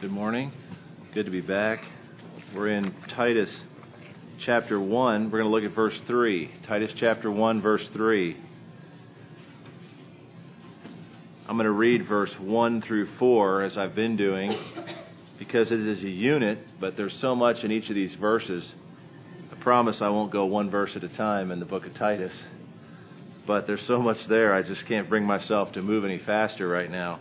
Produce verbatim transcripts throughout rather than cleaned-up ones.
Good morning. Good to be back. We're in Titus chapter one. We're going to look at verse three. Titus chapter one, verse three. I'm going to read verse one through four as I've been doing because it is a unit, but there's so much in each of these verses. I promise I won't go one verse at a time in the book of Titus, but there's so much there I just can't bring myself to move any faster right now.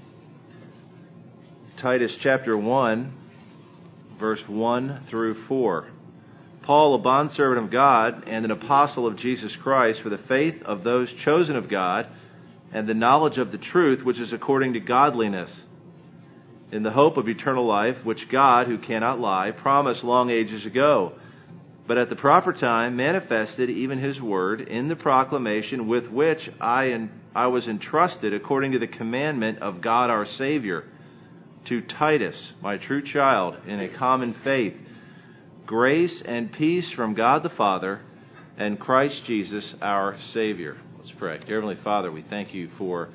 Titus chapter one, verse one through four. Paul, a bondservant of God and an apostle of Jesus Christ, for the faith of those chosen of God and the knowledge of the truth which is according to godliness, in the hope of eternal life, which God, who cannot lie, promised long ages ago, but at the proper time manifested even his word in the proclamation with which I, I was entrusted according to the commandment of God our Savior, to Titus, my true child, in a common faith, grace and peace from God the Father and Christ Jesus our Savior. Let's pray. Dear Heavenly Father, we thank you for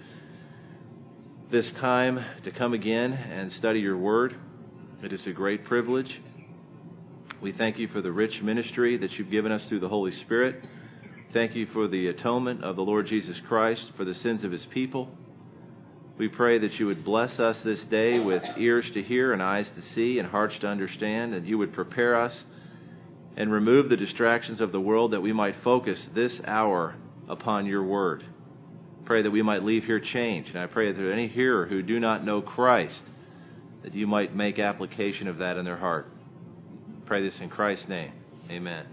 this time to come again and study your word. It is a great privilege. We thank you for the rich ministry that you've given us through the Holy Spirit. Thank you for the atonement of the Lord Jesus Christ for the sins of his people. We pray that you would bless us this day with ears to hear and eyes to see and hearts to understand, and you would prepare us and remove the distractions of the world that we might focus this hour upon your word. Pray that we might leave here changed, and I pray that there are any here who do not know Christ, that you might make application of that in their heart. Pray this in Christ's name. Amen.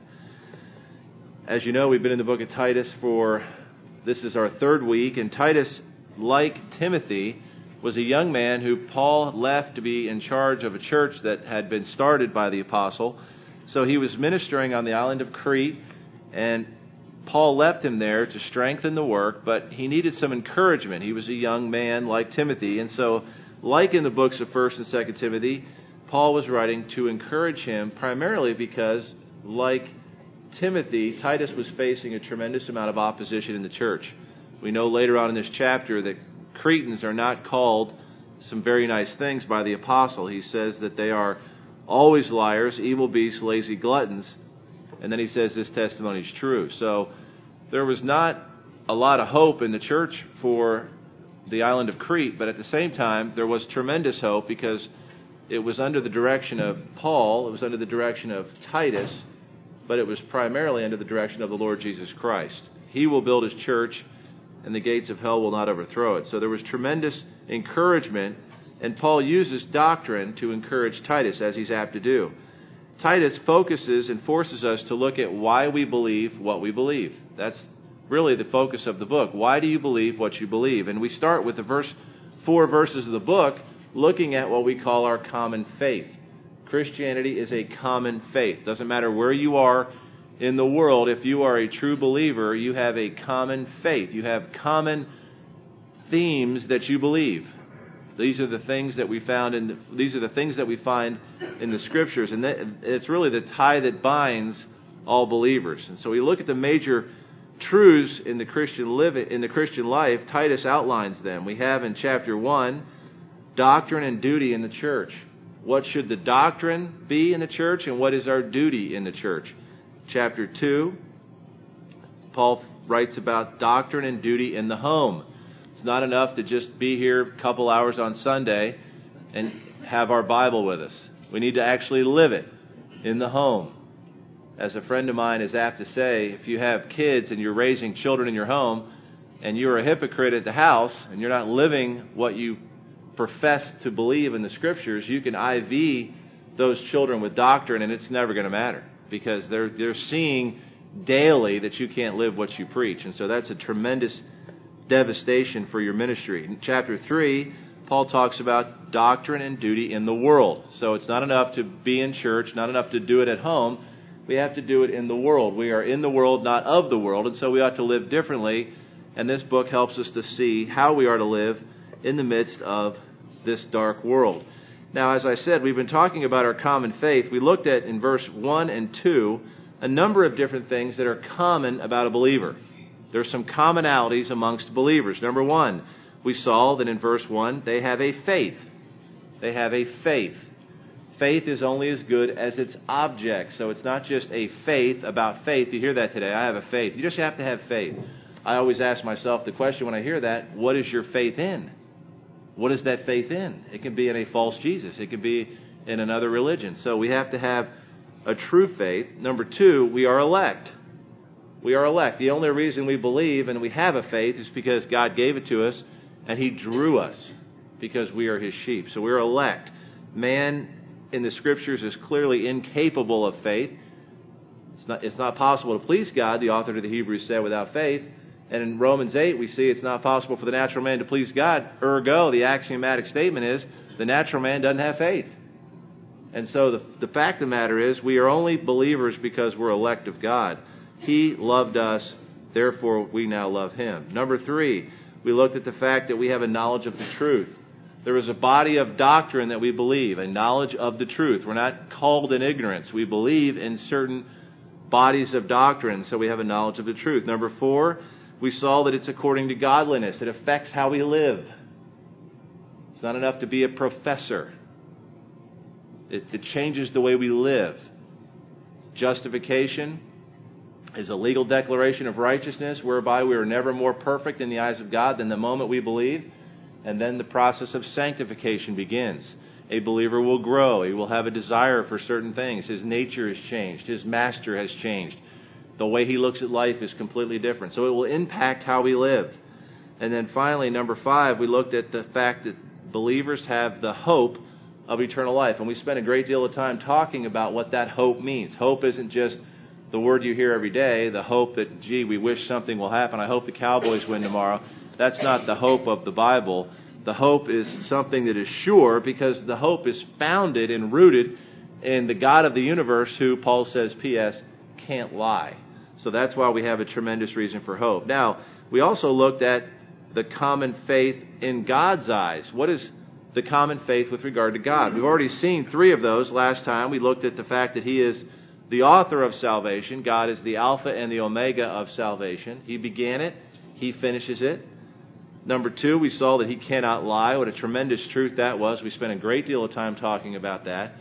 As you know, we've been in the book of Titus for, this is our third week, and Titus, like Timothy, was a young man who Paul left to be in charge of a church that had been started by the apostle. So he was ministering on the island of Crete, and Paul left him there to strengthen the work, but he needed some encouragement. He was a young man like Timothy, and so, like in the books of First and Second Timothy, Paul was writing to encourage him, primarily because, like Timothy, Titus was facing a tremendous amount of opposition in the church. We know later on in this chapter that Cretans are not called some very nice things by the apostle. He says that they are always liars, evil beasts, lazy gluttons. And then he says this testimony is true. So there was not a lot of hope in the church for the island of Crete, but at the same time there was tremendous hope because it was under the direction of Paul, it was under the direction of Titus, but it was primarily under the direction of the Lord Jesus Christ. He will build his church, and the gates of hell will not overthrow it. So there was tremendous encouragement, and Paul uses doctrine to encourage Titus, as he's apt to do. Titus focuses and forces us to look at why we believe what we believe. That's really the focus of the book. Why do you believe what you believe? And we start with the verse, four verses of the book, looking at what we call our common faith. Christianity is a common faith. Doesn't matter where you are in the world, if you are a true believer, you have a common faith. You have common themes that you believe. These are the things that we found in the, these are the things that we find in the scriptures, and that, it's really the tie that binds all believers. And so we look at the major truths in the Christian live in the Christian life. Titus outlines them. We have in chapter one, doctrine and duty in the church. What should the doctrine be in the church, and what is our duty in the church? Chapter two, Paul writes about doctrine and duty in the home. It's not enough to just be here a couple hours on Sunday and have our Bible with us. We need to actually live it in the home. As a friend of mine is apt to say, if you have kids and you're raising children in your home and you're a hypocrite at the house and you're not living what you profess to believe in the scriptures, you can I V those children with doctrine and it's never going to matter, because they're they're seeing daily that you can't live what you preach. And so that's a tremendous devastation for your ministry. In chapter three, Paul talks about doctrine and duty in the world. So it's not enough to be in church, not enough to do it at home. We have to do it in the world. We are in the world, not of the world, and so we ought to live differently. And this book helps us to see how we are to live in the midst of this dark world. Now, as I said, we've been talking about our common faith. We looked at, in verse one and two, a number of different things that are common about a believer. There are some commonalities amongst believers. Number one, we saw that in verse one, they have a faith. They have a faith. Faith is only as good as its object. So it's not just a faith about faith. You hear that today. I have a faith. You just have to have faith. I always ask myself the question when I hear that, what is your faith in? What is that faith in? It can be in a false Jesus. It can be in another religion. So we have to have a true faith. Number two, we are elect. We are elect. The only reason we believe and we have a faith is because God gave it to us and He drew us because we are His sheep. So we are elect. Man in the Scriptures is clearly incapable of faith. It's not, it's not possible to please God, the author to the Hebrews said, without faith. And in Romans eight, we see it's not possible for the natural man to please God. Ergo, the axiomatic statement is the natural man doesn't have faith. And so the, the fact of the matter is we are only believers because we're elect of God. He loved us, therefore we now love Him. Number three, we looked at the fact that we have a knowledge of the truth. There is a body of doctrine that we believe, a knowledge of the truth. We're not called in ignorance. We believe in certain bodies of doctrine, so we have a knowledge of the truth. Number four, we saw that it's according to godliness. It affects how we live. It's not enough to be a professor. It, it changes the way we live. Justification is a legal declaration of righteousness whereby we are never more perfect in the eyes of God than the moment we believe. And then the process of sanctification begins. A believer will grow. He will have a desire for certain things. His nature has changed. His master has changed. The way he looks at life is completely different. So it will impact how we live. And then finally, number five, we looked at the fact that believers have the hope of eternal life. And we spent a great deal of time talking about what that hope means. Hope isn't just the word you hear every day, the hope that, gee, we wish something will happen. I hope the Cowboys win tomorrow. That's not the hope of the Bible. The hope is something that is sure because the hope is founded and rooted in the God of the universe who, Paul says, P S, can't lie. So that's why we have a tremendous reason for hope. Now, we also looked at the common faith in God's eyes. What is the common faith with regard to God? We've already seen three of those last time. We looked at the fact that He is the author of salvation. God is the Alpha and the Omega of salvation. He began it. He finishes it. Number two, we saw that He cannot lie. What a tremendous truth that was. We spent a great deal of time talking about that.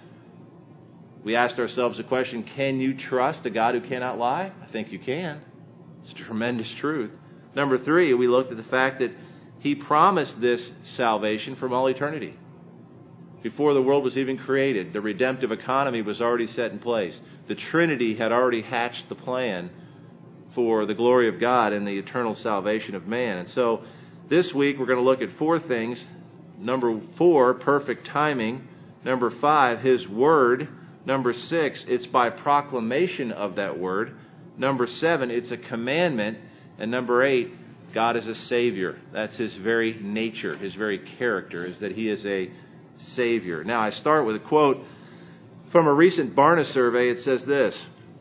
We asked ourselves the question, can you trust a God who cannot lie? I think you can. It's a tremendous truth. Number three, we looked at the fact that He promised this salvation from all eternity. Before the world was even created, the redemptive economy was already set in place. The Trinity had already hatched the plan for the glory of God and the eternal salvation of man. And so this week we're going to look at four things. Number four, perfect timing. Number five, His Word. Number six, it's by proclamation of that Word. Number seven, it's a commandment. And number eight, God is a Savior. That's His very nature, His very character, is that He is a Savior. Now, I start with a quote from a recent Barna survey. It says this,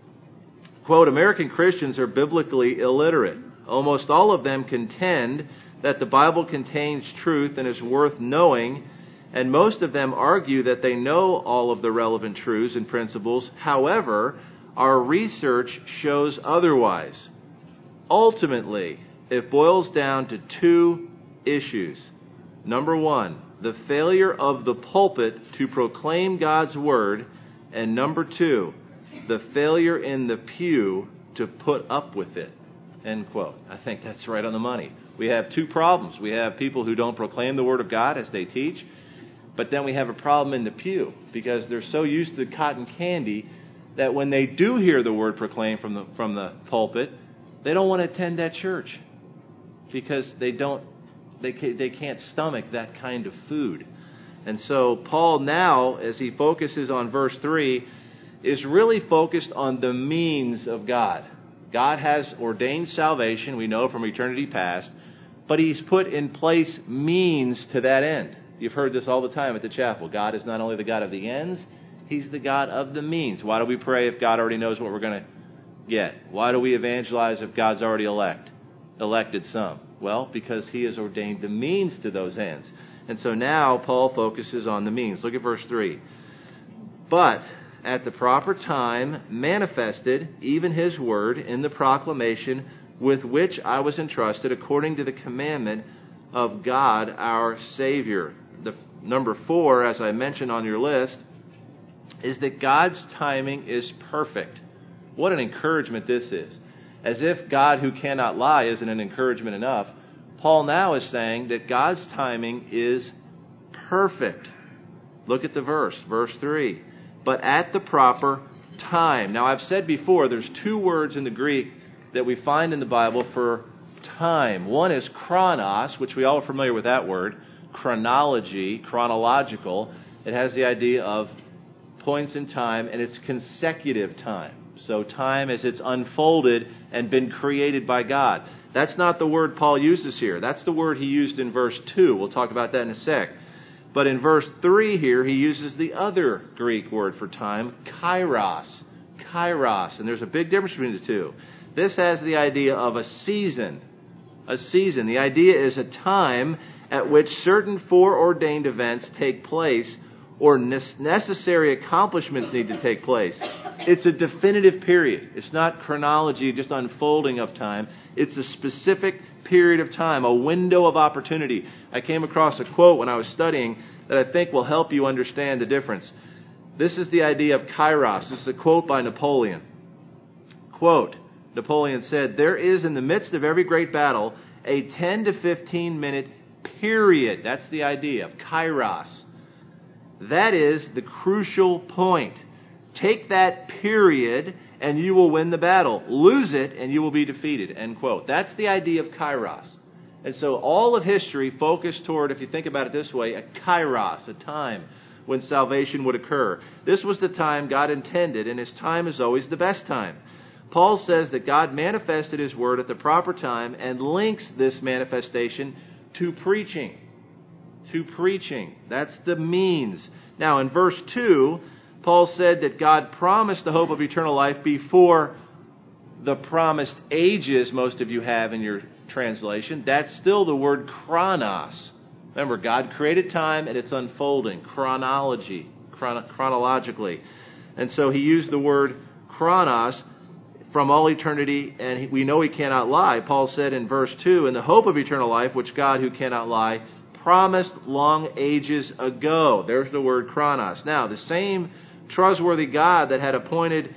quote, American Christians are biblically illiterate. Almost all of them contend that the Bible contains truth and is worth knowing, and most of them argue that they know all of the relevant truths and principles. However, our research shows otherwise. Ultimately, it boils down to two issues. Number one, the failure of the pulpit to proclaim God's Word, and number two, the failure in the pew to put up with it. End quote. I think that's right on the money. We have two problems. We have people who don't proclaim the Word of God as they teach, but then we have a problem in the pew because they're so used to cotton candy that when they do hear the Word proclaimed from the from the pulpit, they don't want to attend that church because they don't they they can't stomach that kind of food. And so Paul now, as he focuses on verse three, is really focused on the means of God. God has ordained salvation, we know from eternity past, but He's put in place means to that end. You've heard this all the time at the chapel. God is not only the God of the ends, He's the God of the means. Why do we pray if God already knows what we're going to get? Why do we evangelize if God's already elect, elected some? Well, because He has ordained the means to those ends. And so now Paul focuses on the means. Look at verse three. But at the proper time manifested even His Word in the proclamation with which I was entrusted according to the commandment of God our Savior. The number four, as I mentioned on your list, is that God's timing is perfect. What an encouragement this is. As if God who cannot lie isn't an encouragement enough, Paul now is saying that God's timing is perfect. Look at the verse, verse three. But at the proper time. Now, I've said before, there's two words in the Greek that we find in the Bible for time. One is chronos, which we all are familiar with that word. Chronology, chronological. It has the idea of points in time, and it's consecutive time. So time as it's unfolded and been created by God. That's not the word Paul uses here. That's the word he used in verse two. We'll talk about that in a sec. But in verse three here, he uses the other Greek word for time, kairos. Kairos. And there's a big difference between the two. This has the idea of a season. A season. The idea is a time at which certain foreordained events take place or necessary accomplishments need to take place. It's a definitive period. It's not chronology, just unfolding of time. It's a specific period of time, a window of opportunity. I came across a quote when I was studying that I think will help you understand the difference. This is the idea of kairos. This is a quote by Napoleon. Quote, Napoleon said, "There is in the midst of every great battle a ten to fifteen minute period." That's the idea of kairos. That is the crucial point. Take that period and you will win the battle. Lose it and you will be defeated. End quote. That's the idea of kairos. And so all of history focused toward, if you think about it this way, a kairos, a time when salvation would occur. This was the time God intended, and His time is always the best time. Paul says that God manifested His Word at the proper time and links this manifestation to preaching. To preaching. That's the means. Now, in verse two, Paul said that God promised the hope of eternal life before the promised ages most of you have in your translation. That's still the word chronos. Remember, God created time and it's unfolding. Chronology. Chrono- chronologically. And so He used the word chronos from all eternity, and we know He cannot lie. Paul said in verse two, "In the hope of eternal life, which God who cannot lie promised long ages ago." There's the word chronos. Now, the same trustworthy God that had appointed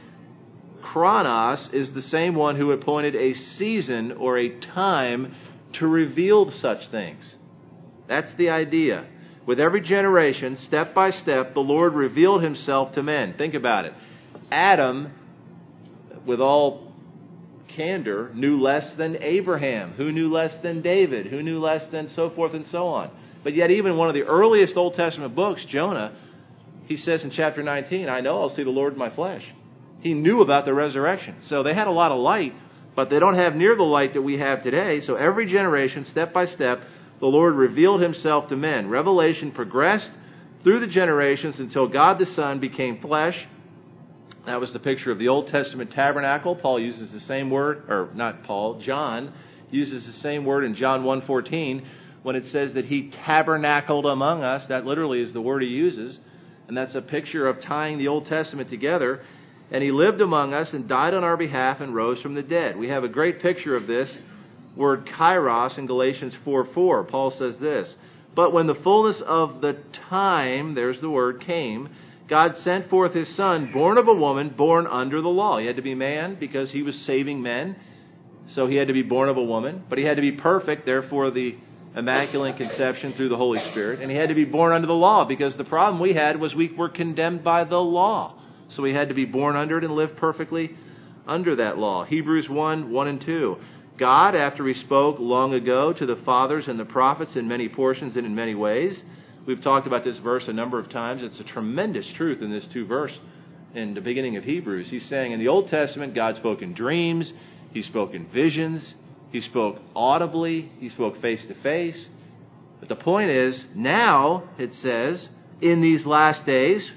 chronos is the same one who appointed a season or a time to reveal such things. That's the idea. With every generation, step by step, the Lord revealed Himself to men. Think about it. Adam, with all candor, knew less than Abraham. Who knew less than David? Who knew less than so forth and so on? But yet even one of the earliest Old Testament books, Jonah, he says in chapter nineteen, "I know I'll see the Lord in my flesh." He knew about the resurrection. So they had a lot of light, but they don't have near the light that we have today. So every generation, step by step, the Lord revealed Himself to men. Revelation progressed through the generations until God the Son became flesh. That was the picture of the Old Testament tabernacle. Paul uses the same word, or not Paul, John uses the same word in John one fourteen when it says that He tabernacled among us. That literally is the word he uses. And that's a picture of tying the Old Testament together. And He lived among us and died on our behalf and rose from the dead. We have a great picture of this word kairos in Galatians four four. Paul says this, "But when the fullness of the time," there's the word, "came, God sent forth His Son, born of a woman, born under the law." He had to be man because He was saving men. So He had to be born of a woman. But He had to be perfect, therefore the immaculate conception through the Holy Spirit. And He had to be born under the law because the problem we had was we were condemned by the law. So He had to be born under it and live perfectly under that law. Hebrews one, one and two. God, after He spoke long ago to the fathers and the prophets in many portions and in many ways. We've talked about this verse a number of times. It's a tremendous truth in this two verse in the beginning of Hebrews. He's saying in the Old Testament, God spoke in dreams. He spoke in visions. He spoke audibly. He spoke face to face. But the point is, now, it says, in these last days,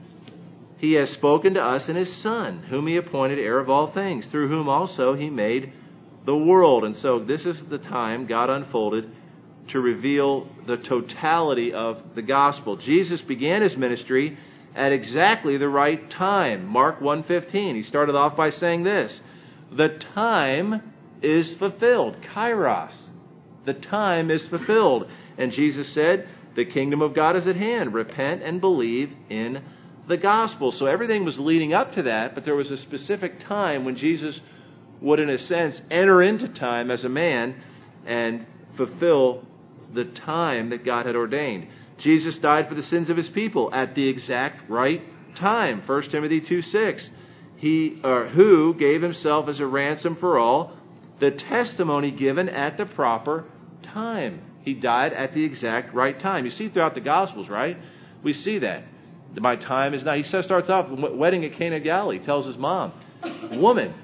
He has spoken to us in His Son, whom He appointed heir of all things, through whom also He made the world. And so this is the time God unfolded to reveal the totality of the gospel. Jesus began His ministry at exactly the right time. Mark one fifteen. He started off by saying this, "The time is fulfilled." Kairos. The time is fulfilled. And Jesus said, The kingdom of God is at hand. Repent and believe in the gospel. So everything was leading up to that, but there was a specific time when Jesus would, in a sense, enter into time as a man and fulfill the time that God had ordained. Jesus died for the sins of his people at the exact right time. First Timothy two six. He, or who gave himself as a ransom for all, the testimony given at the proper time. He died at the exact right time. You see throughout the Gospels, right? We see that. My time is not. He says, starts off wedding at Cana of Galilee. He tells his mom, "Woman,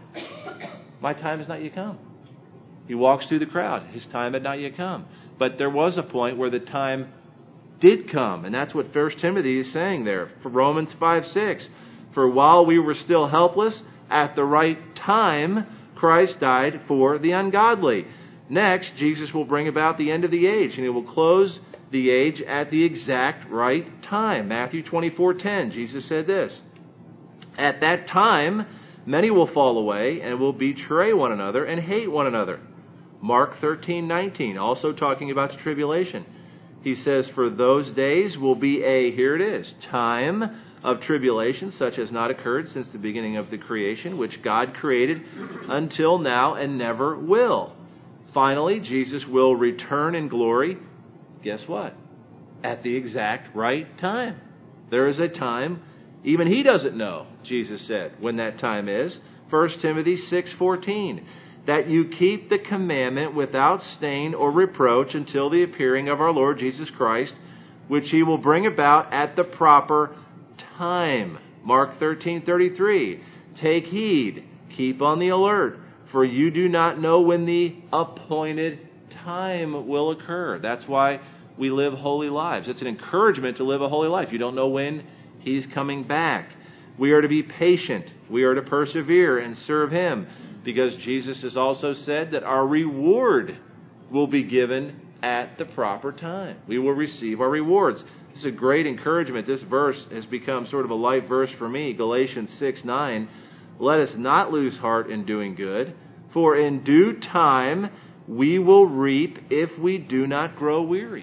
my time has not yet come." He walks through the crowd. His time had not yet come. But there was a point where the time did come, and that's what First Timothy is saying there. For Romans five six, for while we were still helpless, at the right time, Christ died for the ungodly. Next, Jesus will bring about the end of the age, and he will close the age at the exact right time. Matthew twenty-four ten, Jesus said this, "At that time, many will fall away and will betray one another and hate one another." Mark thirteen nineteen, also talking about the tribulation. He says, "For those days will be a," here it is, "time of tribulation, such as not occurred since the beginning of the creation, which God created until now and never will." Finally, Jesus will return in glory. Guess what? At the exact right time. There is a time, even he doesn't know, Jesus said, when that time is. First Timothy six fourteen, that you keep the commandment without stain or reproach until the appearing of our Lord Jesus Christ, which he will bring about at the proper time. Mark thirteen thirty-three, take heed, keep on the alert, for you do not know when the appointed time will occur. That's why we live holy lives. It's an encouragement to live a holy life. You don't know when he's coming back. We are to be patient. We are to persevere and serve him, because Jesus has also said that our reward will be given at the proper time. We will receive our rewards. This is a great encouragement. This verse has become sort of a life verse for me. Galatians six nine. Let us not lose heart in doing good, for in due time we will reap if we do not grow weary.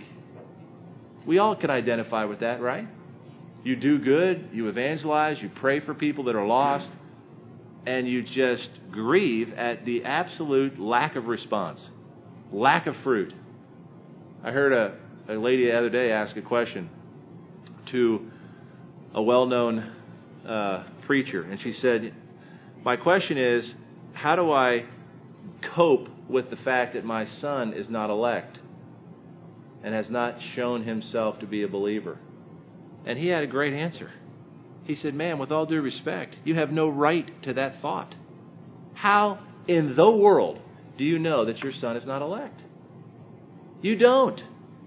We all can identify with that, right? You do good, you evangelize, you pray for people that are lost, and you just grieve at the absolute lack of response, lack of fruit. I heard a, a lady the other day ask a question to a well-known uh, preacher, and she said, "My question is, how do I cope with the fact that my son is not elect and has not shown himself to be a believer?" And he had a great answer. He said, "Man, with all due respect, you have no right to that thought. How in the world do you know that your son is not elect? You don't.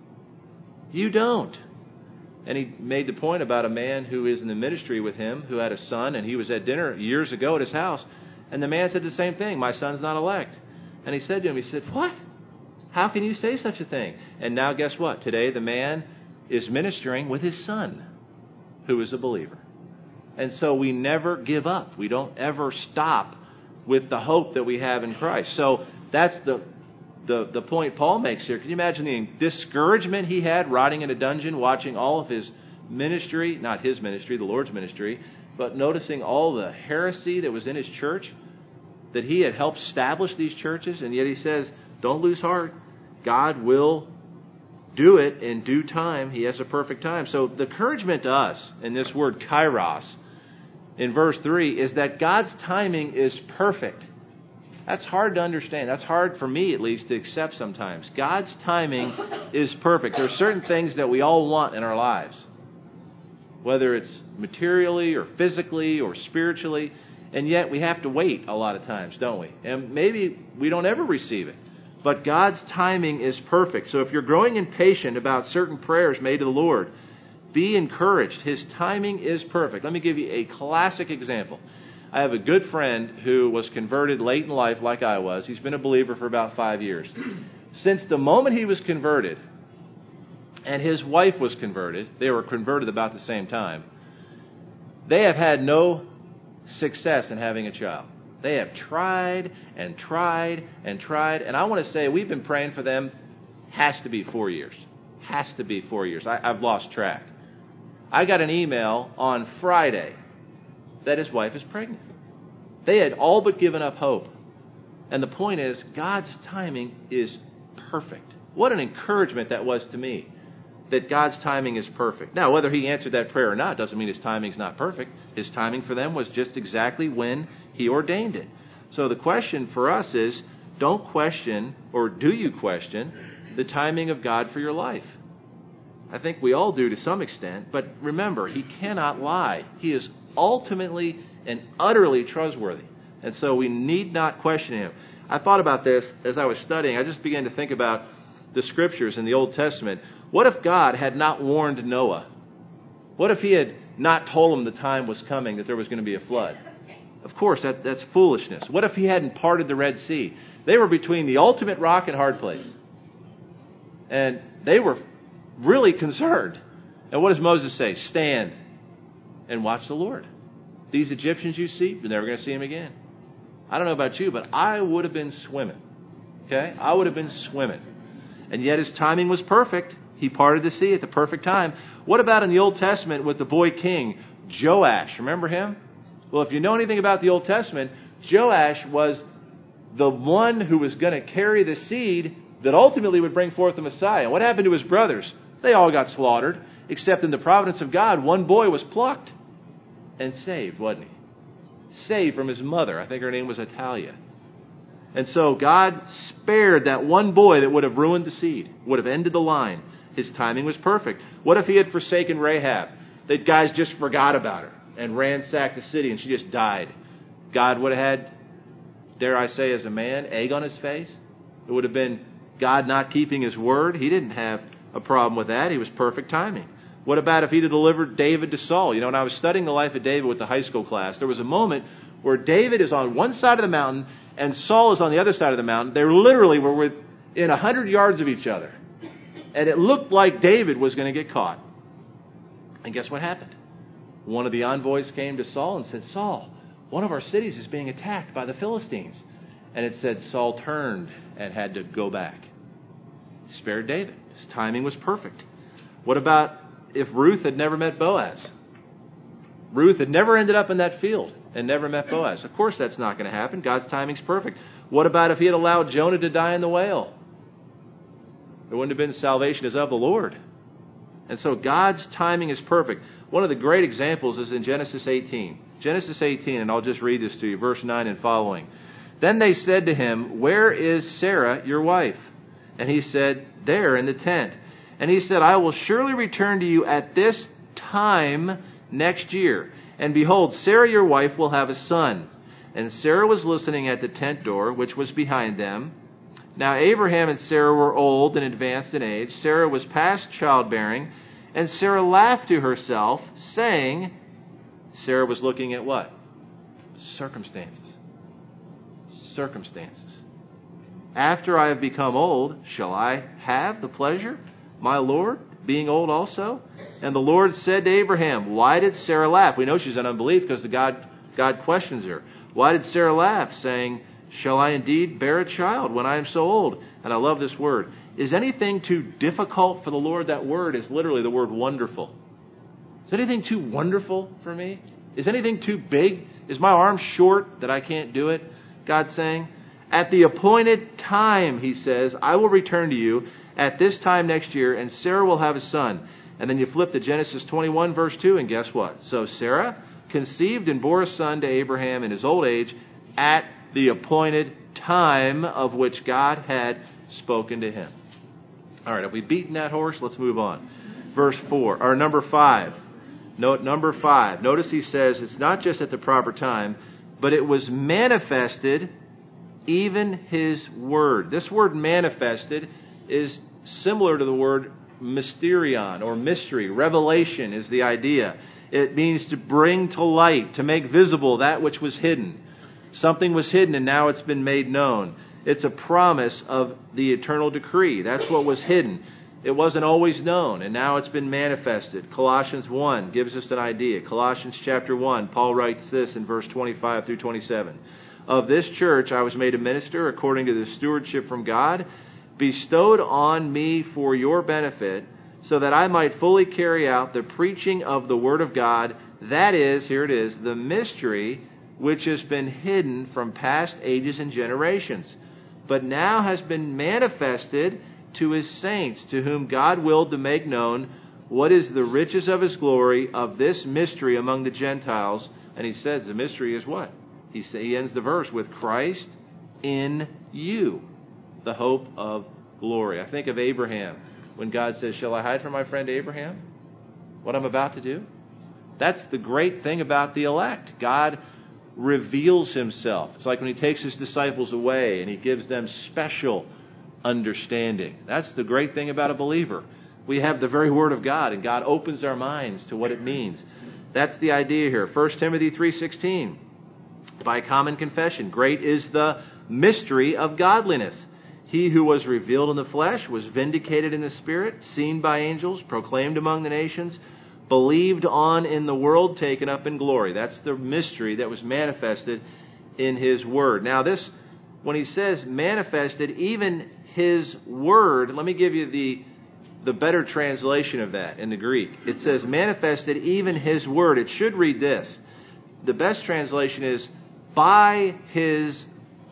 You don't." And he made the point about a man who is in the ministry with him, who had a son, and he was at dinner years ago at his house, and the man said the same thing, "My son's not elect." And he said to him, he said, "What? How can you say such a thing?" And now guess what? Today the man is ministering with his son, who is a believer. And so we never give up. We don't ever stop with the hope that we have in Christ. So that's the the, the point Paul makes here. Can you imagine the discouragement he had rotting in a dungeon, watching all of his ministry, not his ministry, the Lord's ministry, but noticing all the heresy that was in his church, that he had helped establish these churches, and yet he says, don't lose heart. God will do it in due time. He has a perfect time. So the encouragement to us in this word kairos in verse three is that God's timing is perfect. That's hard to understand. That's hard for me, at least, to accept sometimes. God's timing is perfect. There are certain things that we all want in our lives, whether it's materially or physically or spiritually, and yet we have to wait a lot of times, don't we? And maybe we don't ever receive it. But God's timing is perfect. So if you're growing impatient about certain prayers made to the Lord, be encouraged. His timing is perfect. Let me give you a classic example. I have a good friend who was converted late in life like I was. He's been a believer for about five years. Since the moment he was converted and his wife was converted, they were converted about the same time, they have had no success in having a child. They have tried and tried and tried. And I want to say we've been praying for them, has to be four years. Has to be four years. I, I've lost track. I got an email on Friday that his wife is pregnant. They had all but given up hope. And the point is, God's timing is perfect. What an encouragement that was to me, that God's timing is perfect. Now, whether he answered that prayer or not doesn't mean his timing's not perfect. His timing for them was just exactly when he ordained it. So the question for us is, don't question, or do you question, the timing of God for your life? I think we all do to some extent, but remember, he cannot lie. He is ultimately and utterly trustworthy. And so we need not question him. I thought about this as I was studying. I just began to think about the scriptures in the Old Testament. What if God had not warned Noah? What if he had not told him the time was coming, that there was going to be a flood? Of course, that, that's foolishness. What if he hadn't parted the Red Sea? They were between the ultimate rock and hard place. And they were really concerned. And what does Moses say? Stand and watch the Lord. These Egyptians you see, you're never going to see them again. I don't know about you, but I would have been swimming. Okay? I would have been swimming. And yet his timing was perfect. He parted the sea at the perfect time. What about in the Old Testament with the boy king, Joash? Remember him? Well, if you know anything about the Old Testament, Joash was the one who was going to carry the seed that ultimately would bring forth the Messiah. What happened to his brothers? They all got slaughtered, except in the providence of God, one boy was plucked and saved, wasn't he? Saved from his mother. I think her name was Atalia. And so God spared that one boy that would have ruined the seed, would have ended the line. His timing was perfect. What if he had forsaken Rahab? That guys just forgot about her and ransacked the city and she just died. God would have had, dare I say as a man, egg on his face. It would have been God not keeping his word. He didn't have a problem with that. He was perfect timing. What about if he'd have delivered David to Saul? You know, when I was studying the life of David with the high school class, there was a moment where David is on one side of the mountain and Saul is on the other side of the mountain. They literally were within a hundred yards of each other. And it looked like David was going to get caught. And guess what happened? One of the envoys came to Saul and said, Saul, one of our cities is being attacked by the Philistines. And it said Saul turned and had to go back. Spared David. His timing was perfect. What about if Ruth had never met Boaz? Ruth had never ended up in that field and never met Boaz. Of course that's not going to happen. God's timing's perfect. What about if he had allowed Jonah to die in the whale? There wouldn't have been salvation as of the Lord. And so God's timing is perfect. One of the great examples is in Genesis eighteen. Genesis eighteen, and I'll just read this to you, verse nine and following. Then they said to him, where is Sarah, your wife? And he said, there in the tent. And he said, I will surely return to you at this time next year. And behold, Sarah your wife will have a son. And Sarah was listening at the tent door, which was behind them. Now Abraham and Sarah were old and advanced in age. Sarah was past childbearing. And Sarah laughed to herself, saying, Sarah was looking at what? Circumstances. Circumstances. After I have become old, shall I have the pleasure, my Lord, being old also? And the Lord said to Abraham, why did Sarah laugh? We know she's in unbelief because the God, God questions her. Why did Sarah laugh, saying, shall I indeed bear a child when I am so old? And I love this word. Is anything too difficult for the Lord? That word is literally the word wonderful. Is anything too wonderful for me? Is anything too big? Is my arm short that I can't do it? God's saying, at the appointed time, he says, I will return to you at this time next year, and Sarah will have a son. And then you flip to Genesis twenty-one, verse two, and guess what? So Sarah conceived and bore a son to Abraham in his old age at the appointed time of which God had spoken to him. All right, have we beaten that horse? Let's move on. Verse four, or number five. Note number five. Notice he says it's not just at the proper time, but it was manifested, even his word. This word manifested is similar to the word mysterion or mystery. Revelation is the idea. It means to bring to light, to make visible that which was hidden. Something was hidden and now it's been made known. It's a promise of the eternal decree. That's what was hidden. It wasn't always known, and now it's been manifested. Colossians one gives us an idea. Colossians chapter one, Paul writes this in verse twenty-five through twenty-seven. Of this church I was made a minister according to the stewardship from God, bestowed on me for your benefit, so that I might fully carry out the preaching of the Word of God, that is," here it is, "the mystery which has been hidden from past ages and generations, but now has been manifested to His saints, to whom God willed to make known what is the riches of His glory of this mystery among the Gentiles." And he says the mystery is what? He, say, he ends the verse with Christ in you, the hope of glory. I think of Abraham when God says, "Shall I hide from my friend Abraham what I'm about to do?" That's the great thing about the elect. God reveals Himself. It's like when He takes His disciples away and He gives them special understanding. That's the great thing about a believer. We have the very Word of God, and God opens our minds to what it means. That's the idea here. First Timothy three sixteen. By common confession, great is the mystery of godliness. He who was revealed in the flesh was vindicated in the Spirit, seen by angels, proclaimed among the nations, believed on in the world, taken up in glory. That's the mystery that was manifested in His Word. Now this, when he says manifested, even His Word, let me give you the the better translation of that in the Greek. It says manifested even His Word. It should read this. The best translation is by His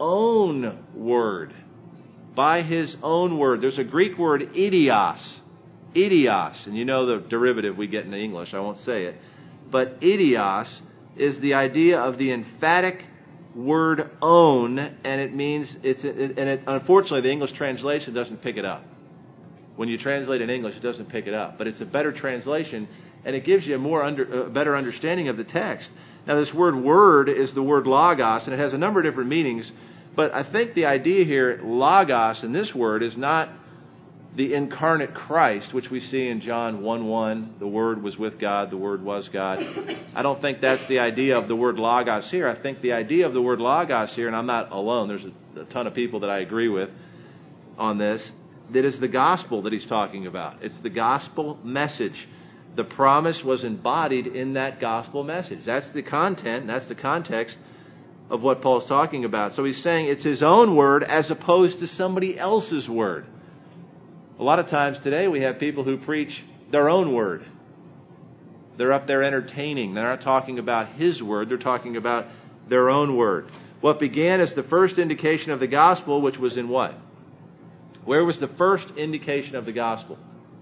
own Word. By His own Word. There's a Greek word, idios. Idios. And you know the derivative we get in English. I won't say it. But idios is the idea of the emphatic word own, and it means, it's and it, unfortunately the English translation doesn't pick it up. When you translate in English, it doesn't pick it up. But it's a better translation, and it gives you a more under, a better understanding of the text. Now, this word word is the word logos, and it has a number of different meanings. But I think the idea here, logos, in this word, is not the incarnate Christ, which we see in John one one. The Word was with God, the Word was God. I don't think that's the idea of the word logos here. I think the idea of the word logos here, and I'm not alone, there's a, a ton of people that I agree with on this, that is the gospel that he's talking about. It's the gospel message. The promise was embodied in that gospel message. That's the content, and that's the context of what Paul's talking about. So he's saying it's his own word as opposed to somebody else's word. A lot of times today we have people who preach their own word. They're up there entertaining. They're not talking about his word. They're talking about their own word. What began as the first indication of the gospel, which was in what? Where was the first indication of the gospel?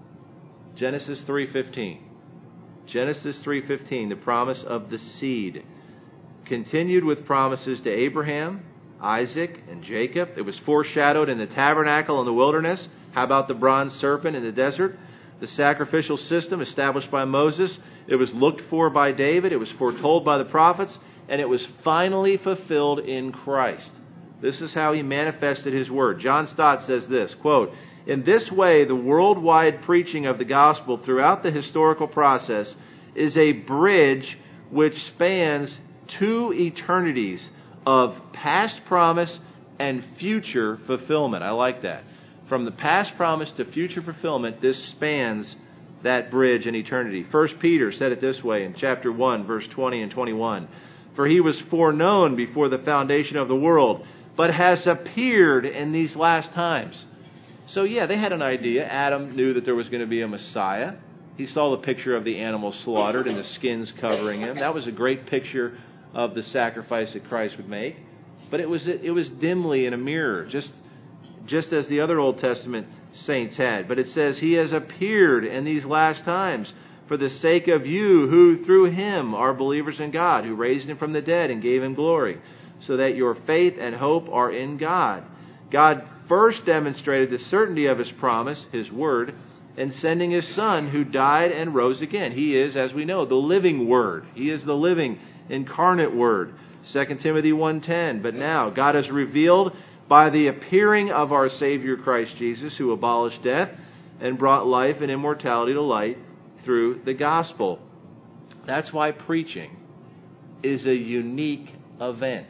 Genesis three fifteen. Genesis three fifteen, the promise of the seed. Continued with promises to Abraham, Isaac, and Jacob. It was foreshadowed in the tabernacle in the wilderness. How about the bronze serpent in the desert? The sacrificial system established by Moses. It was looked for by David. It was foretold by the prophets. And it was finally fulfilled in Christ. This is how he manifested his word. John Stott says this, quote, "In this way, the worldwide preaching of the gospel throughout the historical process is a bridge which spans two eternities of past promise and future fulfillment." I like that. From the past promise to future fulfillment, this spans that bridge in eternity. First Peter said it this way in chapter one, verse twenty and twenty-one. "For he was foreknown before the foundation of the world, but has appeared in these last times." So yeah, they had an idea. Adam knew that there was going to be a Messiah. He saw the picture of the animal slaughtered and the skins covering him. That was a great picture of the sacrifice that Christ would make. But it was it was dimly in a mirror, just just as the other Old Testament saints had. But it says, "He has appeared in these last times for the sake of you who through him are believers in God, who raised him from the dead and gave him glory, so that your faith and hope are in God." God first demonstrated the certainty of his promise, his word, in sending his Son, who died and rose again. He is, as we know, the living word. He is the living incarnate word. Second Timothy one ten. "But now God has revealed by the appearing of our Savior Christ Jesus, who abolished death and brought life and immortality to light through the gospel." That's why preaching is a unique event.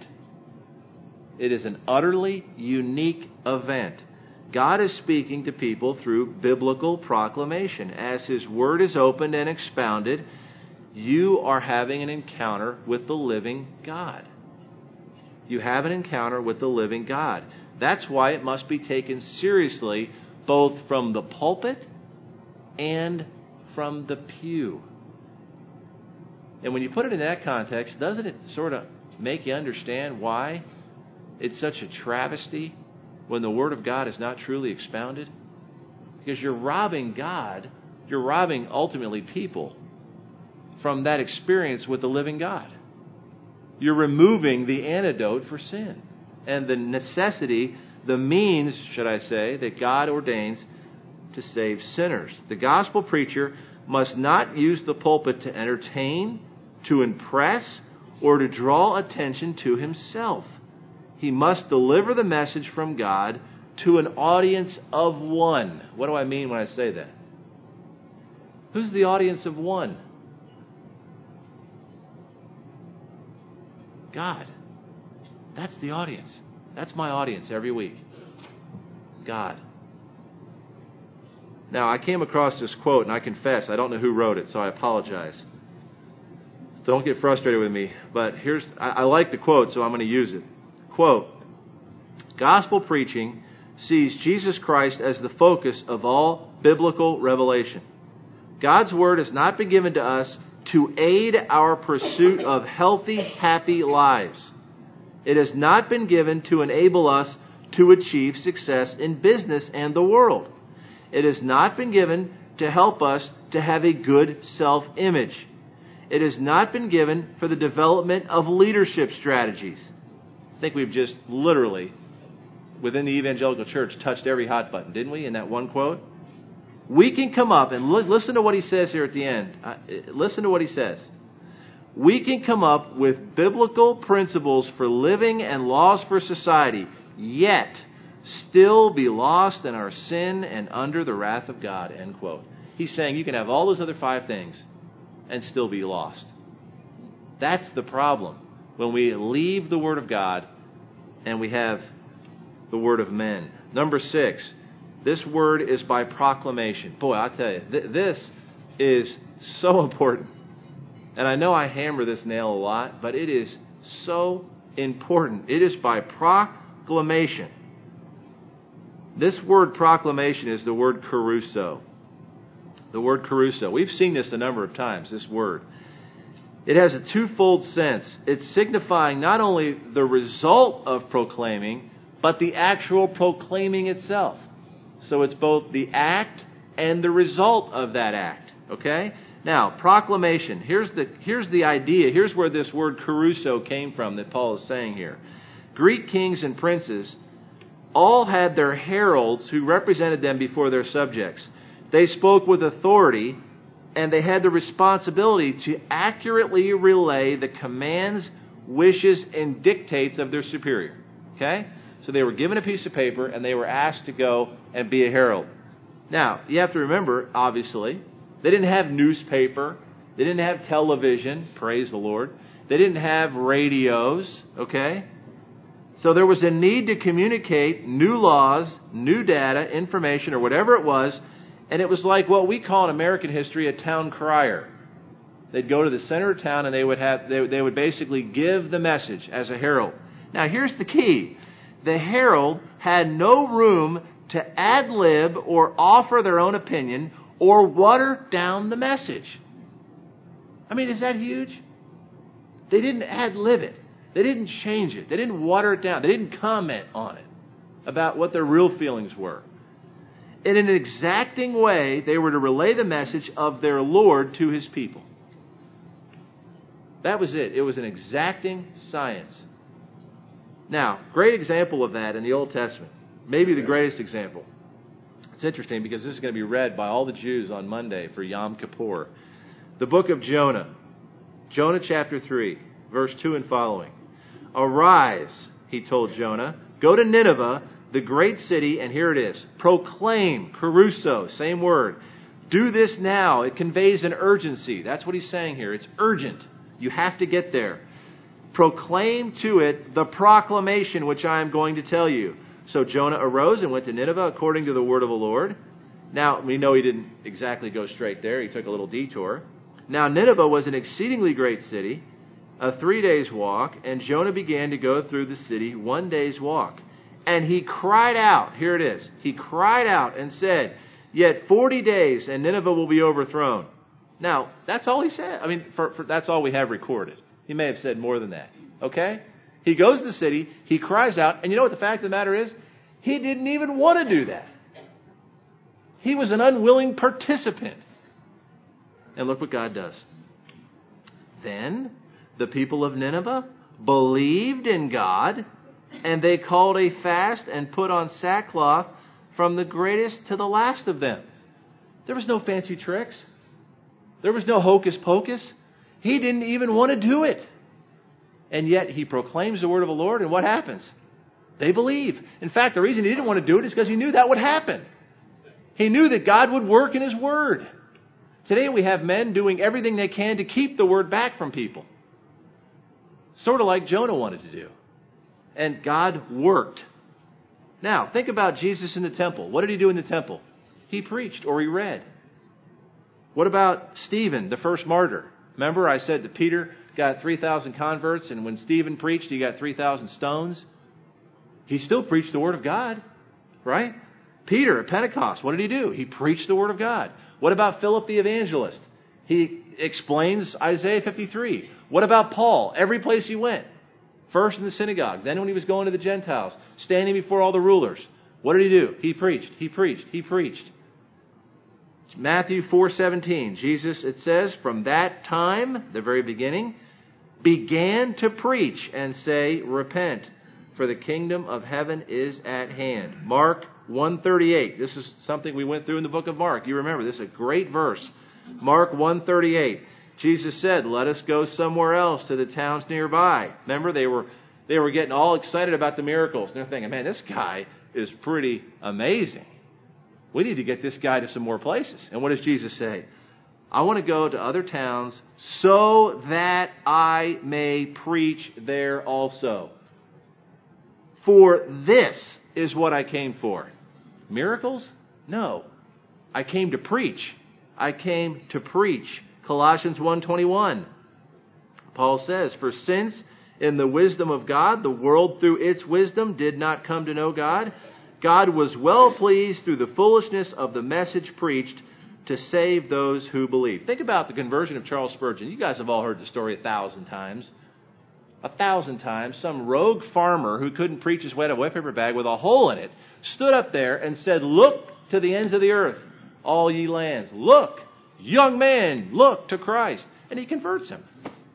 It is an utterly unique event. God is speaking to people through biblical proclamation. As his word is opened and expounded, you are having an encounter with the living God. You have an encounter with the living God. That's why it must be taken seriously, both from the pulpit and from the pew. And when you put it in that context, doesn't it sort of make you understand why it's such a travesty when the Word of God is not truly expounded? Because you're robbing God, you're robbing ultimately people from that experience with the living God. You're removing the antidote for sin and the necessity, the means, should I say, that God ordains to save sinners. The gospel preacher must not use the pulpit to entertain, to impress, or to draw attention to himself. He must deliver the message from God to an audience of one. What do I mean when I say that? Who's the audience of one? God. That's the audience. That's my audience every week. God. Now, I came across this quote, and I confess, I don't know who wrote it, so I apologize. Don't get frustrated with me, but here's, I, I like the quote, so I'm going to use it. Quote, "Gospel preaching sees Jesus Christ as the focus of all biblical revelation. God's Word has not been given to us to aid our pursuit of healthy, happy lives. It has not been given to enable us to achieve success in business and the world. It has not been given to help us to have a good self-image. It has not been given for the development of leadership strategies." I think we've just literally, within the evangelical church, touched every hot button, didn't we, in that one quote? We can come up, and li- listen to what he says here at the end. Uh, listen to what he says. We can come up with biblical principles for living and laws for society, yet still be lost in our sin and under the wrath of God, end quote. He's saying you can have all those other five things and still be lost. That's the problem when we leave the Word of God and we have the word of men. Number six, this word is by proclamation. Boy, I tell you, th- this is so important. And I know I hammer this nail a lot, but it is so important. It is by proclamation. This word proclamation is the word caruso. The word caruso. We've seen this a number of times, this word. It has a twofold sense. It's signifying not only the result of proclaiming, but the actual proclaiming itself. So it's both the act and the result of that act. Okay? Now, proclamation. Here's the, here's the idea. Here's where this word caruso came from that Paul is saying here. Greek kings and princes all had their heralds who represented them before their subjects. They spoke with authority, and they had the responsibility to accurately relay the commands, wishes, and dictates of their superior. Okay? So they were given a piece of paper, and they were asked to go and be a herald. Now, you have to remember, obviously, they didn't have newspaper. They didn't have television. Praise the Lord. They didn't have radios. Okay? So there was a need to communicate new laws, new data, information, or whatever it was. And it was like what we call in American history a town crier. They'd go to the center of town and they would have they, they would basically give the message as a herald. Now here's the key. The herald had no room to ad-lib or offer their own opinion or water down the message. I mean, is that huge? They didn't ad-lib it. They didn't change it. They didn't water it down. They didn't comment on it about what their real feelings were. In an exacting way, they were to relay the message of their Lord to His people. That was it. It was an exacting science. Now, great example of that in the Old Testament. Maybe the greatest example. It's interesting because this is going to be read by all the Jews on Monday for Yom Kippur. The book of Jonah. Jonah chapter three, verse two and following. "Arise," he told Jonah, "go to Nineveh, the great city," and here it is. Proclaim, caruso, same word. Do this now. It conveys an urgency. That's what he's saying here. It's urgent. You have to get there. Proclaim to it the proclamation which I am going to tell you. So Jonah arose and went to Nineveh according to the word of the Lord. Now, we know he didn't exactly go straight there. He took a little detour. Now, Nineveh was an exceedingly great city, a three days' walk, and Jonah began to go through the city one day's walk. And he cried out. Here it is. He cried out and said, yet forty days and Nineveh will be overthrown. Now, that's all he said. I mean, for, for, that's all we have recorded. He may have said more than that. Okay? He goes to the city. He cries out. And you know what the fact of the matter is? He didn't even want to do that. He was an unwilling participant. And look what God does. Then the people of Nineveh believed in God, and they called a fast and put on sackcloth from the greatest to the last of them. There was no fancy tricks. There was no hocus pocus. He didn't even want to do it. And yet he proclaims the word of the Lord, and what happens? They believe. In fact, the reason he didn't want to do it is because he knew that would happen. He knew that God would work in his word. Today we have men doing everything they can to keep the word back from people. Sort of like Jonah wanted to do. And God worked. Now, think about Jesus in the temple. What did he do in the temple? He preached or he read. What about Stephen, the first martyr? Remember I said that Peter got three thousand converts, and when Stephen preached, he got three thousand stones? He still preached the word of God, right? Peter at Pentecost, what did he do? He preached the word of God. What about Philip the evangelist? He explains Isaiah fifty-three. What about Paul? Every place he went. First in the synagogue, then when he was going to the Gentiles, standing before all the rulers. What did he do? He preached, he preached, he preached. Matthew four seventeen, Jesus, it says, from that time, the very beginning, began to preach and say, repent, for the kingdom of heaven is at hand. Mark one thirty-eight. This is something we went through in the book of Mark. You remember, this is a great verse. Mark one thirty-eight. Jesus said, let us go somewhere else to the towns nearby. Remember, they were they were getting all excited about the miracles. And they're thinking, man, this guy is pretty amazing. We need to get this guy to some more places. And what does Jesus say? I want to go to other towns so that I may preach there also. For this is what I came for. Miracles? No. I came to preach. I came to preach. Colossians one twenty-one. Paul says, for since in the wisdom of God, the world through its wisdom did not come to know God, God was well pleased through the foolishness of the message preached to save those who believe. Think about the conversion of Charles Spurgeon. You guys have all heard the story a thousand times. A thousand times. Some rogue farmer who couldn't preach his way to a wet paper bag with a hole in it stood up there and said, look to the ends of the earth, all ye lands. Look, young man, look to Christ. And he converts him.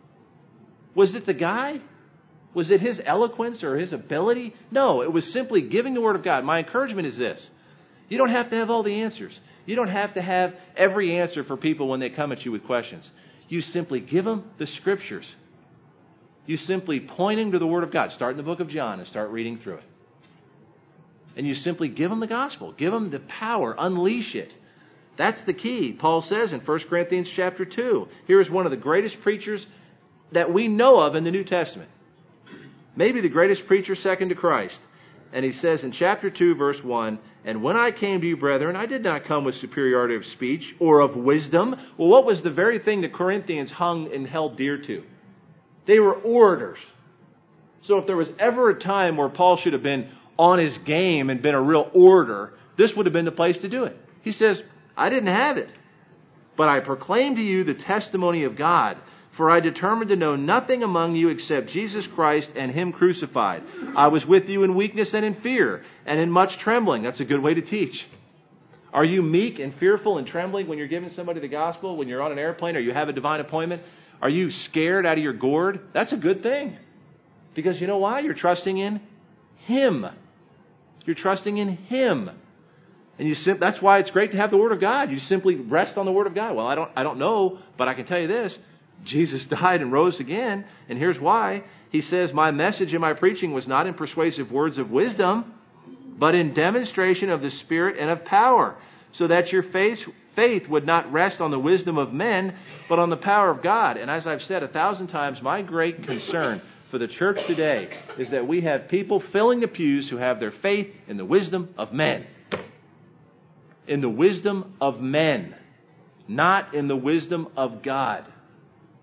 Was it the guy? Was it his eloquence or his ability? No, it was simply giving the word of God. My encouragement is this. You don't have to have all the answers. You don't have to have every answer for people when they come at you with questions. You simply give them the scriptures. You simply point them to the word of God. Start in the book of John and start reading through it. And you simply give them the gospel. Give them the power. Unleash it. That's the key. Paul says in First Corinthians chapter two. Here is one of the greatest preachers that we know of in the New Testament. Maybe the greatest preacher second to Christ. And he says in chapter two, verse one, and when I came to you, brethren, I did not come with superiority of speech or of wisdom. Well, what was the very thing the Corinthians hung and held dear to? They were orators. So if there was ever a time where Paul should have been on his game and been a real orator, this would have been the place to do it. He says, I didn't have it, but I proclaim to you the testimony of God. For I determined to know nothing among you except Jesus Christ and Him crucified. I was with you in weakness and in fear and in much trembling. That's a good way to teach. Are you meek and fearful and trembling when you're giving somebody the gospel, when you're on an airplane or you have a divine appointment? Are you scared out of your gourd? That's a good thing. Because you know why? You're trusting in Him. You're trusting in Him. And you sim- that's why it's great to have the Word of God. You simply rest on the Word of God. Well, I don't, I don't know, but I can tell you this. Jesus died and rose again. And here's why. He says, my message and my preaching was not in persuasive words of wisdom, but in demonstration of the Spirit and of power, so that your faith, faith would not rest on the wisdom of men, but on the power of God. And as I've said a thousand times, my great concern for the church today is that we have people filling the pews who have their faith in the wisdom of men. In the wisdom of men, not in the wisdom of God.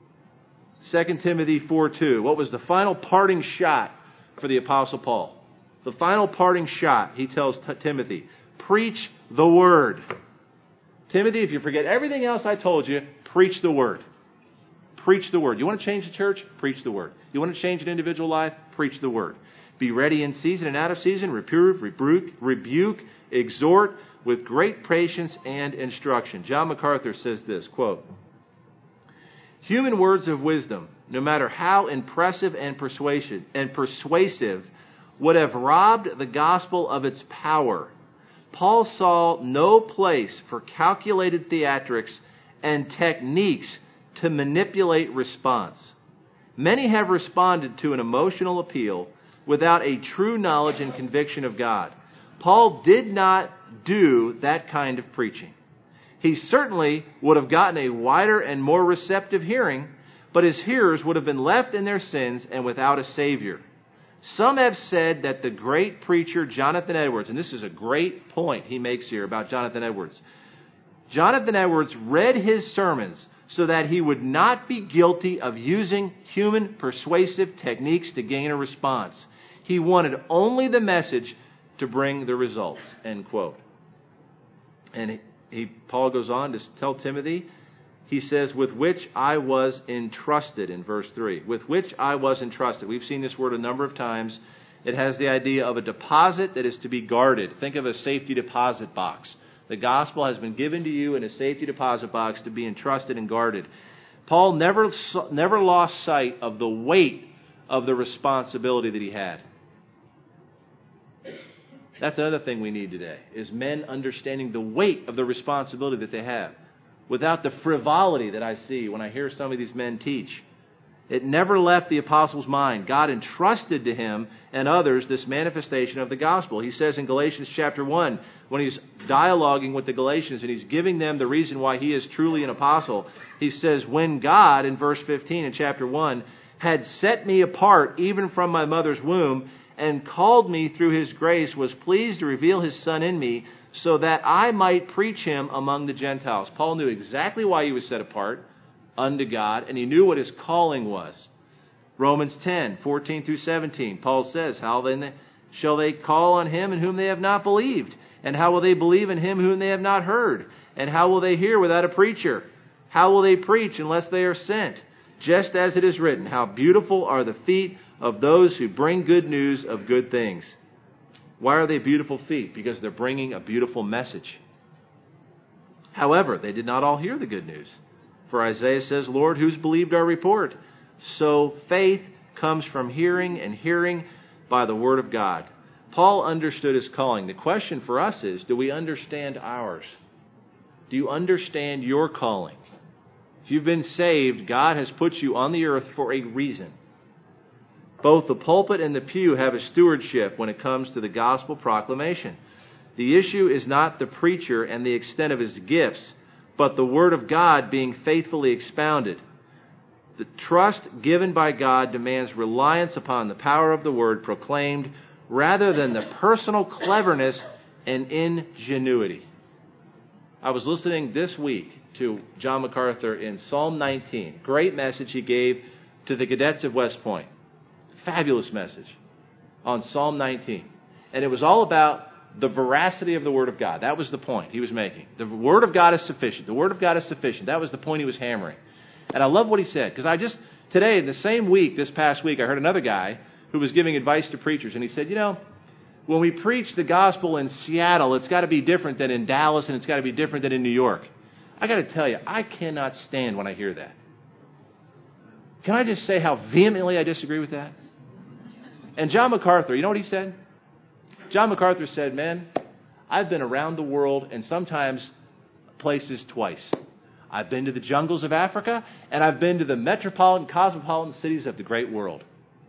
Second Timothy four two. What was the final parting shot for the Apostle Paul? The final parting shot, he tells T- Timothy, preach the word. Timothy, if you forget everything else I told you, preach the word. Preach the word. You want to change the church? Preach the word. You want to change an individual life? Preach the word. Be ready in season and out of season. Reprove, rebuke, rebuke, exhort with great patience and instruction. John MacArthur says this, quote, human words of wisdom, no matter how impressive and persuasive, and persuasive, would have robbed the gospel of its power. Paul saw no place for calculated theatrics and techniques to manipulate response. Many have responded to an emotional appeal without a true knowledge and conviction of God. Paul did not do that kind of preaching. He certainly would have gotten a wider and more receptive hearing, but his hearers would have been left in their sins and without a Savior. Some have said that the great preacher Jonathan Edwards, and this is a great point he makes here about Jonathan Edwards. Jonathan Edwards read his sermons so that he would not be guilty of using human persuasive techniques to gain a response. He wanted only the message to bring the results, end quote. And he, he Paul goes on to tell Timothy, he says, with which I was entrusted, in verse three. With which I was entrusted. We've seen this word a number of times. It has the idea of a deposit that is to be guarded. Think of a safety deposit box. The gospel has been given to you in a safety deposit box to be entrusted and guarded. Paul never, never lost sight of the weight of the responsibility that he had. That's another thing we need today, is men understanding the weight of the responsibility that they have. Without the frivolity that I see when I hear some of these men teach. It never left the apostle's mind. God entrusted to him and others this manifestation of the gospel. He says in Galatians chapter one, when he's dialoguing with the Galatians and he's giving them the reason why he is truly an apostle, he says, when God, in verse fifteen in chapter one, had set me apart even from my mother's womb and called me through his grace, was pleased to reveal his Son in me, so that I might preach him among the Gentiles. Paul knew exactly why he was set apart unto God, and he knew what his calling was. Romans ten, fourteen through seventeen, Paul says, how then shall they call on him in whom they have not believed? And how will they believe in him whom they have not heard? And how will they hear without a preacher? How will they preach unless they are sent? Just as it is written, how beautiful are the feet of those who bring good news of good things. Why are they beautiful feet? Because they're bringing a beautiful message. However, they did not all hear the good news. For Isaiah says, Lord, who's believed our report? So faith comes from hearing, and hearing by the word of God. Paul understood his calling. The question for us is, do we understand ours? Do you understand your calling? If you've been saved, God has put you on the earth for a reason. Both the pulpit and the pew have a stewardship when it comes to the gospel proclamation. The issue is not the preacher and the extent of his gifts, but the word of God being faithfully expounded. The trust given by God demands reliance upon the power of the word proclaimed rather than the personal cleverness and ingenuity. I was listening this week to John MacArthur in Psalm nineteen. Great message he gave to the cadets of West Point. Fabulous message on Psalm nineteen. And it was all about the veracity of the Word of God. That was the point he was making. The Word of God is sufficient. The Word of God is sufficient. That was the point he was hammering. And I love what he said, because I just, today, the same week, this past week, I heard another guy who was giving advice to preachers, and he said, you know, when we preach the gospel in Seattle, it's got to be different than in Dallas, and it's got to be different than in New York. I got to tell you, I cannot stand when I hear that. Can I just say how vehemently I disagree with that? And John MacArthur, you know what he said? John MacArthur said, man, I've been around the world and sometimes places twice. I've been to the jungles of Africa and I've been to the metropolitan, cosmopolitan cities of the great world.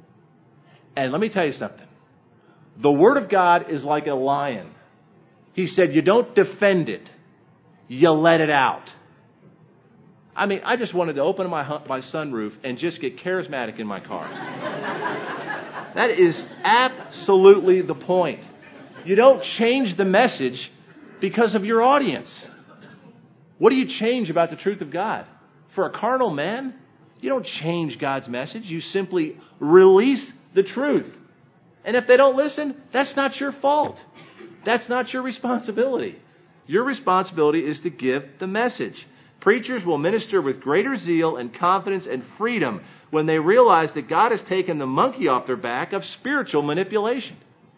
And let me tell you something. The Word of God is like a lion. He said, you don't defend it. You let it out. I mean, I just wanted to open my, my sunroof and just get charismatic in my car. That is absolutely the point. You don't change the message because of your audience. What do you change about the truth of God? For a carnal man, you don't change God's message. You simply release the truth. And if they don't listen, that's not your fault. That's not your responsibility. Your responsibility is to give the message. Preachers will minister with greater zeal and confidence and freedom when they realize that God has taken the monkey off their back of spiritual manipulation.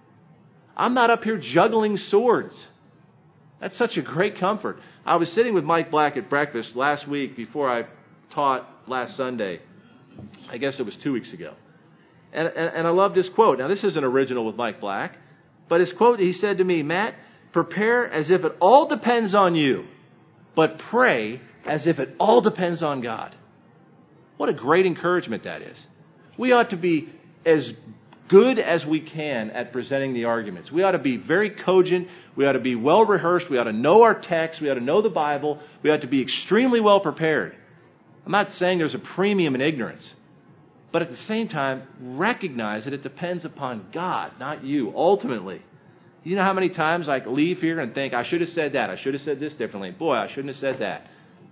I'm not up here juggling swords. That's such a great comfort. I was sitting with Mike Black at breakfast last week before I taught last Sunday. I guess it was two weeks ago. And, and, and I love this quote. Now, this isn't original with Mike Black, but his quote, he said to me, Matt, prepare as if it all depends on you, but pray as if it all depends on God. What a great encouragement that is. We ought to be as good as we can at presenting the arguments. We ought to be very cogent. We ought to be well rehearsed. We ought to know our text. We ought to know the Bible. We ought to be extremely well prepared. I'm not saying there's a premium in ignorance, but at the same time, recognize that it depends upon God, not you, ultimately. You know how many times I leave here and think, I should have said that. I should have said this differently. Boy, I shouldn't have said that.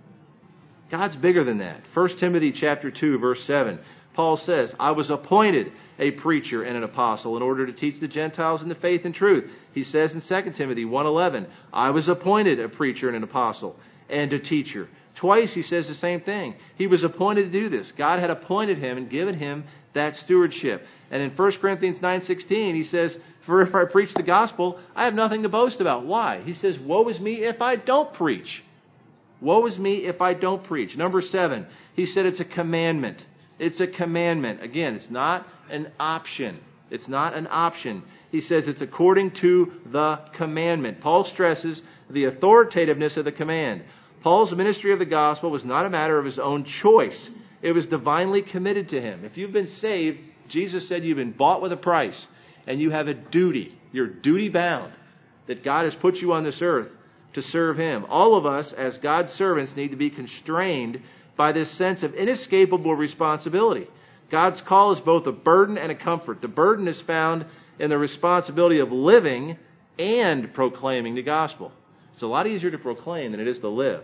God's bigger than that. First Timothy chapter two, verse seven. Paul says, I was appointed a preacher and an apostle in order to teach the Gentiles in the faith and truth. He says in Second Timothy one eleven, I was appointed a preacher and an apostle and a teacher. Twice he says the same thing. He was appointed to do this. God had appointed him and given him that stewardship. And in First Corinthians nine sixteen, he says, for if I preach the gospel, I have nothing to boast about. Why? He says, woe is me if I don't preach. Woe is me if I don't preach. Number seven, he said it's a commandment. It's a commandment. Again, it's not an option. It's not an option. He says it's according to the commandment. Paul stresses the authoritativeness of the command. Paul's ministry of the gospel was not a matter of his own choice. It was divinely committed to him. If you've been saved, Jesus said you've been bought with a price, and you have a duty. You're duty bound that God has put you on this earth to serve Him. All of us, as God's servants, need to be constrained by this sense of inescapable responsibility. God's call is both a burden and a comfort. The burden is found in the responsibility of living and proclaiming the gospel. It's a lot easier to proclaim than it is to live.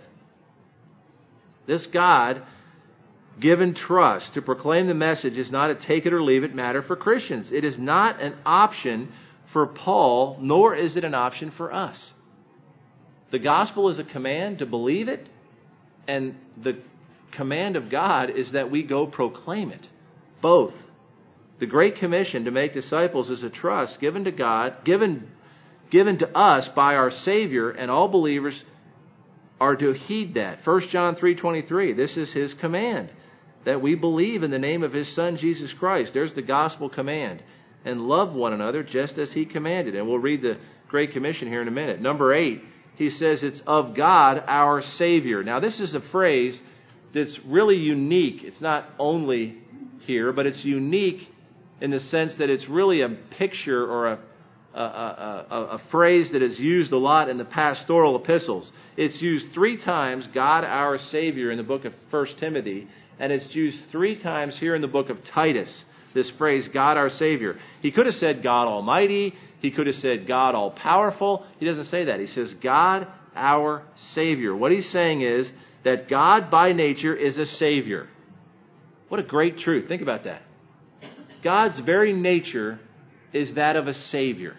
This God-given trust to proclaim the message is not a take-it-or-leave-it matter for Christians. It is not an option for Paul, nor is it an option for us. The gospel is a command to believe it, and the command of God is that we go proclaim it. Both. The Great Commission to make disciples is a trust given to God, given, given to us by our Savior, and all believers are to heed that. First John three twenty-three, this is His command, that we believe in the name of His Son, Jesus Christ. There's the gospel command. And love one another just as He commanded. And we'll read the Great Commission here in a minute. Number eight, he says it's of God, our Savior. Now, this is a phrase that's really unique. It's not only here, but it's unique in the sense that it's really a picture or a, a, a, a, a phrase that is used a lot in the pastoral epistles. It's used three times, God, our Savior, in the book of First Timothy, and it's used three times here in the book of Titus, this phrase, God, our Savior. He could have said God Almighty. He could have said God all-powerful. He doesn't say that. He says God, our Savior. What he's saying is that God by nature is a Savior. What a great truth. Think about that. God's very nature is that of a Savior.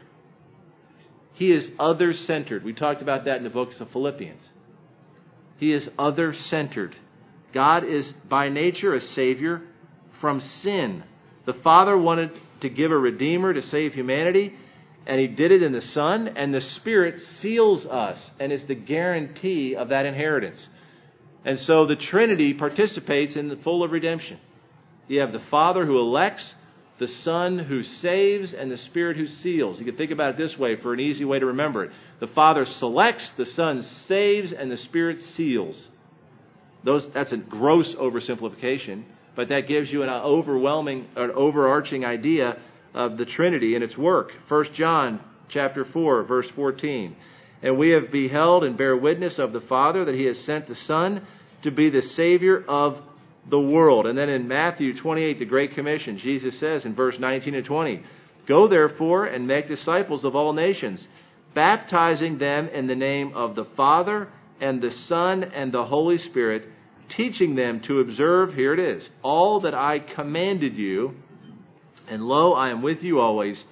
He is other-centered. We talked about that in the books of Philippians. He is other-centered. God is by nature a Savior from sin. The Father wanted to give a Redeemer to save humanity, and He did it in the Son, and the Spirit seals us and is the guarantee of that inheritance. And so the Trinity participates in the full of redemption. You have the Father who elects, the Son who saves, and the Spirit who seals. You can think about it this way for an easy way to remember it. The Father selects, the Son saves, and the Spirit seals. Those, that's a gross oversimplification, but that gives you an overwhelming, an overarching idea of the Trinity and its work. First John chapter four, verse fourteen. And we have beheld and bear witness of the Father that He has sent the Son to be the Savior of the world. And then in Matthew twenty-eight, the Great Commission, Jesus says in verse nineteen and twenty, Go therefore and make disciples of all nations, baptizing them in the name of the Father and the Son and the Holy Spirit, teaching them to observe, here it is, all that I commanded you. And lo, I am with you always,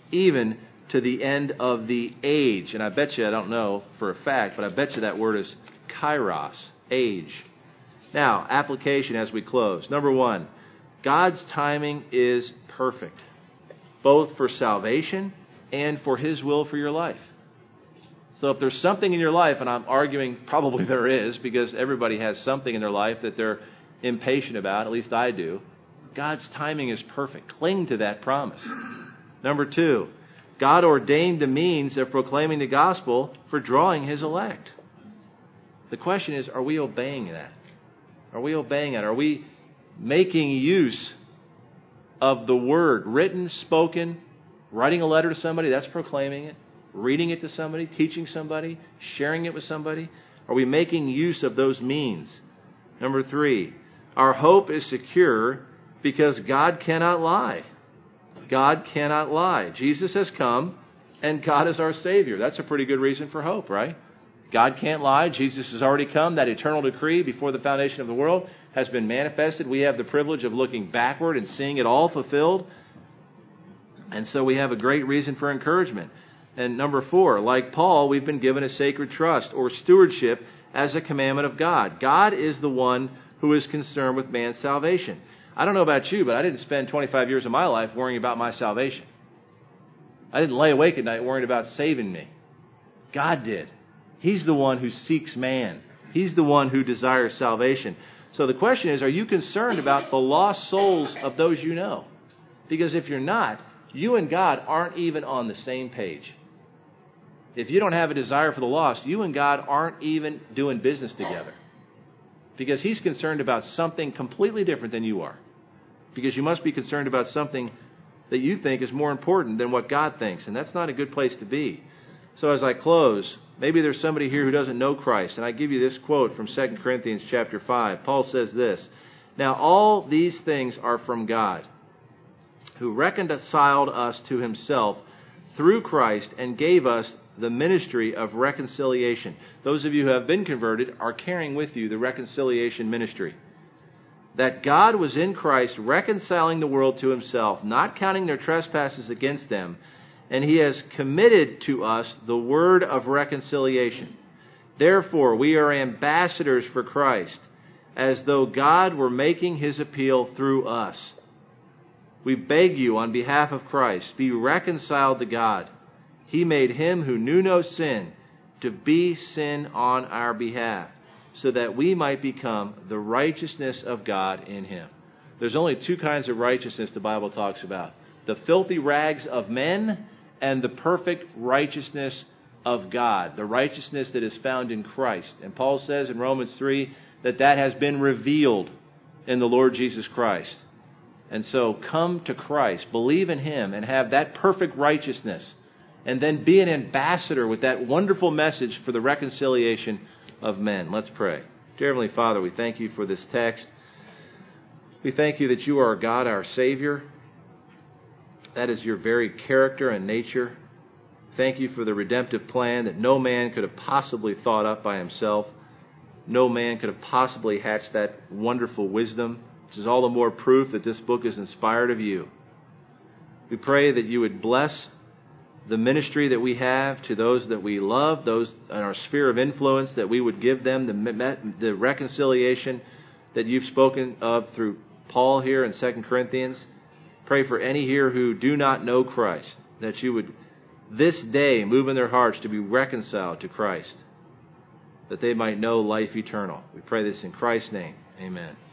even to the end of the age. And I bet you, I don't know for a fact, but I bet you that word is kairos, age. Now, application as we close. Number one, God's timing is perfect, both for salvation and for His will for your life. So if there's something in your life, and I'm arguing probably there is, because everybody has something in their life that they're impatient about, at least I do, God's timing is perfect. Cling to that promise. Number two, God ordained the means of proclaiming the gospel for drawing His elect. The question is, are we obeying that? Are we obeying it? Are we making use of the word, written, spoken, writing a letter to somebody, that's proclaiming it, reading it to somebody, teaching somebody, sharing it with somebody? Are we making use of those means? Number three, our hope is secure because God cannot lie. God cannot lie. Jesus has come and God is our Savior. That's a pretty good reason for hope, right? God can't lie. Jesus has already come. That eternal decree before the foundation of the world has been manifested. We have the privilege of looking backward and seeing it all fulfilled. And so we have a great reason for encouragement. And number four, like Paul, we've been given a sacred trust or stewardship as a commandment of God. God is the one who is concerned with man's salvation. I don't know about you, but I didn't spend twenty-five years of my life worrying about my salvation. I didn't lay awake at night worrying about saving me. God did. He's the one who seeks man. He's the one who desires salvation. So the question is, are you concerned about the lost souls of those you know? Because if you're not, you and God aren't even on the same page. If you don't have a desire for the lost, you and God aren't even doing business together. Because He's concerned about something completely different than you are. Because you must be concerned about something that you think is more important than what God thinks. And that's not a good place to be. So as I close, maybe there's somebody here who doesn't know Christ. And I give you this quote from Second Corinthians chapter five. Paul says this, "Now all these things are from God, who reconciled us to Himself through Christ and gave us the ministry of reconciliation." Those of you who have been converted are carrying with you the reconciliation ministry. "That God was in Christ reconciling the world to Himself, not counting their trespasses against them, and He has committed to us the word of reconciliation. Therefore, we are ambassadors for Christ, as though God were making His appeal through us. We beg you on behalf of Christ, be reconciled to God. He made Him who knew no sin to be sin on our behalf, so that we might become the righteousness of God in Him." There's only two kinds of righteousness the Bible talks about: the filthy rags of men and the perfect righteousness of God, the righteousness that is found in Christ. And Paul says in Romans three that that has been revealed in the Lord Jesus Christ. And so come to Christ, believe in Him, and have that perfect righteousness, and then be an ambassador with that wonderful message for the reconciliation of men. Let's pray. Dear Heavenly Father, we thank You for this text. We thank You that You are God, our Savior. That is Your very character and nature. Thank You for the redemptive plan that no man could have possibly thought up by himself. No man could have possibly hatched that wonderful wisdom, which is all the more proof that this book is inspired of You. We pray that You would bless the ministry that we have to those that we love, those in our sphere of influence, that we would give them the, the reconciliation that You've spoken of through Paul here in Second Corinthians. Pray for any here who do not know Christ, that You would this day move in their hearts to be reconciled to Christ, that they might know life eternal. We pray this in Christ's name. Amen.